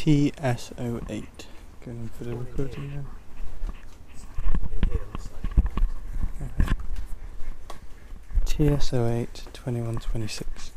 TSO8. Going for the recording now. Okay. TSO8 2126.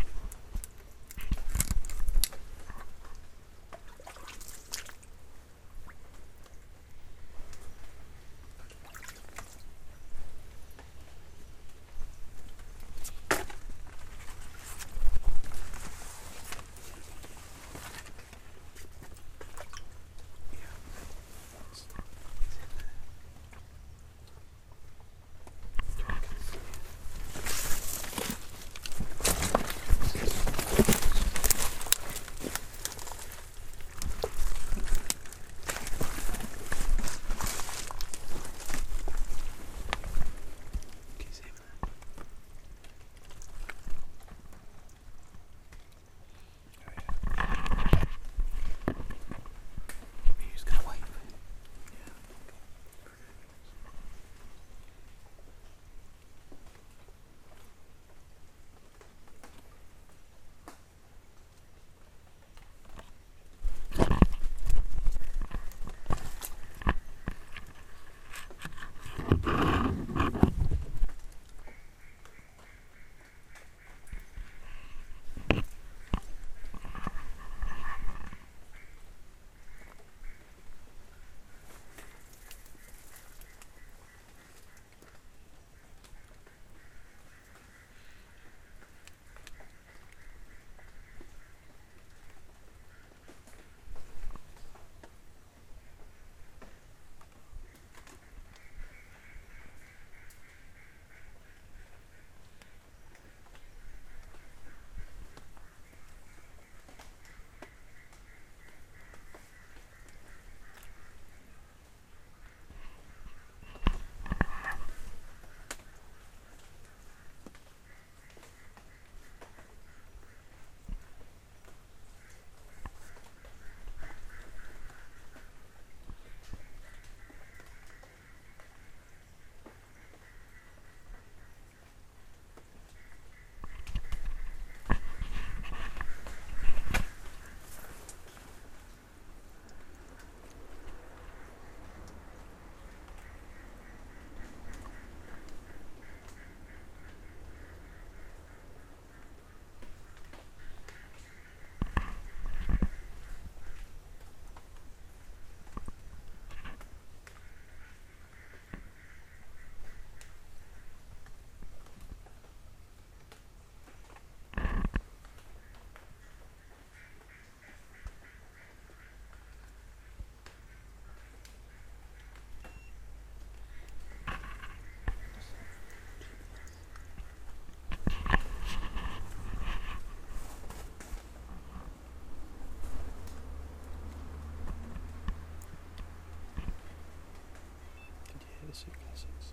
Classics.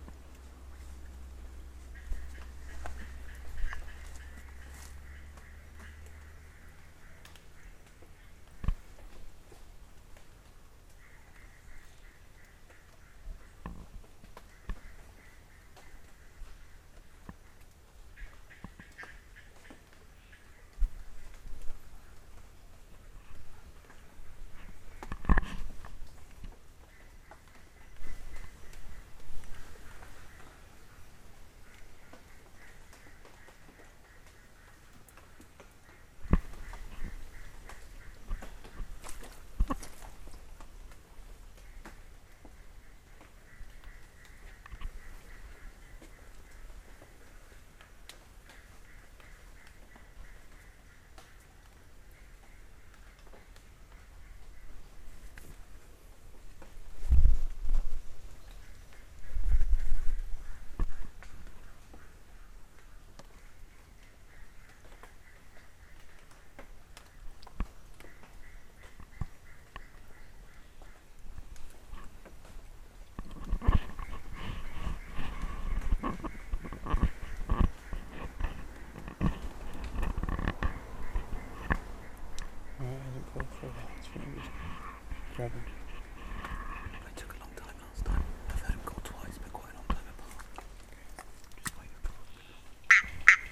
Alright, hasn't called for a while. It's fine. Just grab him. It took a long time last time. I've heard him call twice, but quite a long time apart. Just wait for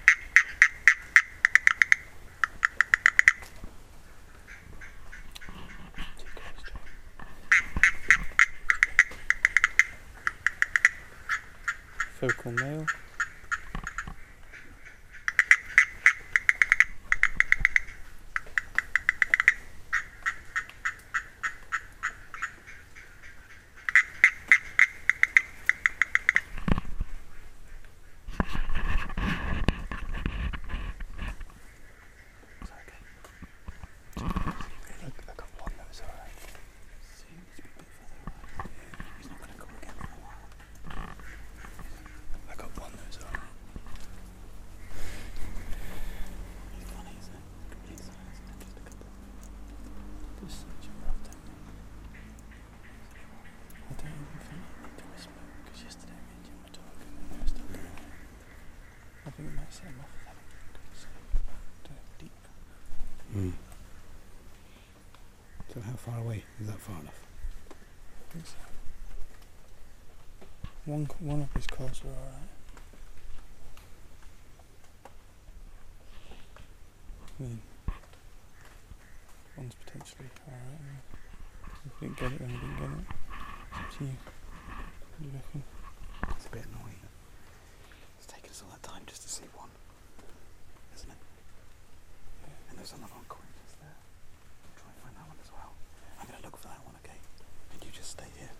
it. Focal male. Is that okay? I got one that was alright. See, he needs to be a bit further away. He's not going to go again for a while. I got one that was alright. It's funny, isn't it? Complete silence and then just a couple. Just such a rough technique. I don't even think you need to whisper, because yesterday me and Jim were talking and they were still doing it. I think it might set him off with having deep. Mm. So how far away? Is that far enough? I think so. One of his calls were alright. I mean, one's potentially alright. If we didn't get it, then we didn't get it. It's up to you. What do you reckon? It's a bit annoying. It's taken us all that time just to see one, isn't it? Yeah. And there's another one calling just there. Try and find that one as well. I'm going to look for that one, okay? And you just stay here.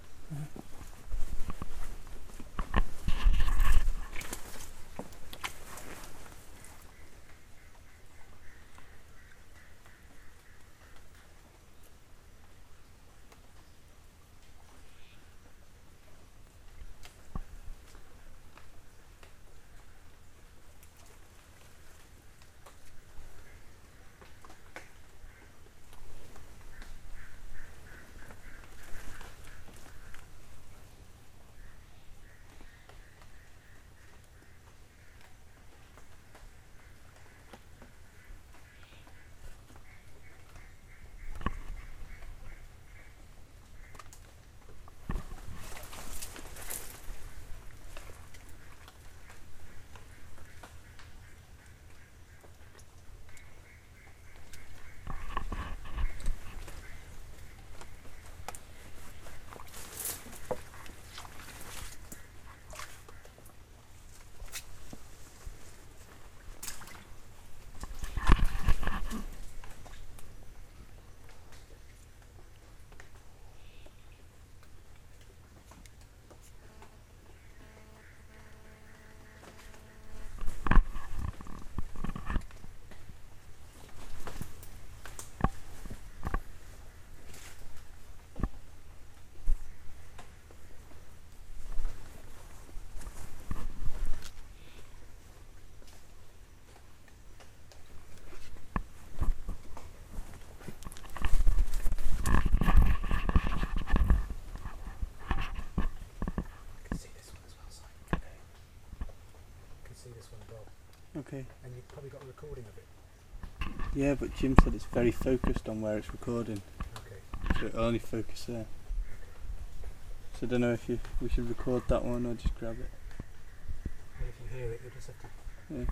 Okay. And you've probably got a recording of it. Yeah, but Jim said it's very focused on where it's recording, Okay. so it'll only focus there. So I don't know if we should record that one or just grab it. And if you hear it, you'll just have to. Yeah.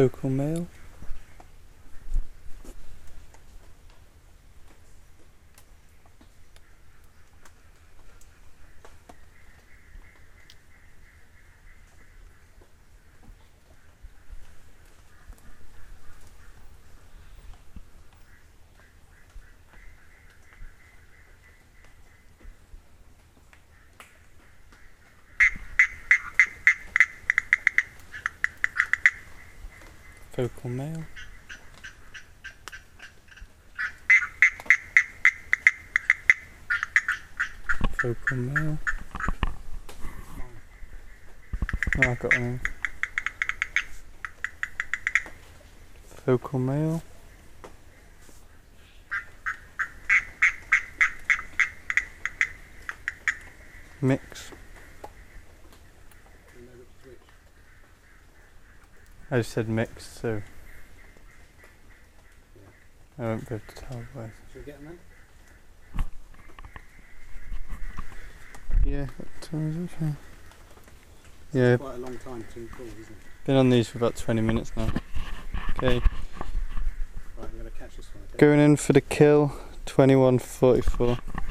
Focal male. Focal male. Focal male. Oh, I got one in. Focal male. Mix. I just said mixed, so I won't be able to tell both. Should we get them Yeah, what time is it? in? Yeah, Quite a long time between calls, isn't it? been on these for about 20 minutes now. Okay, Right, I'm going to catch this one. Okay? going in for the kill, 21:44.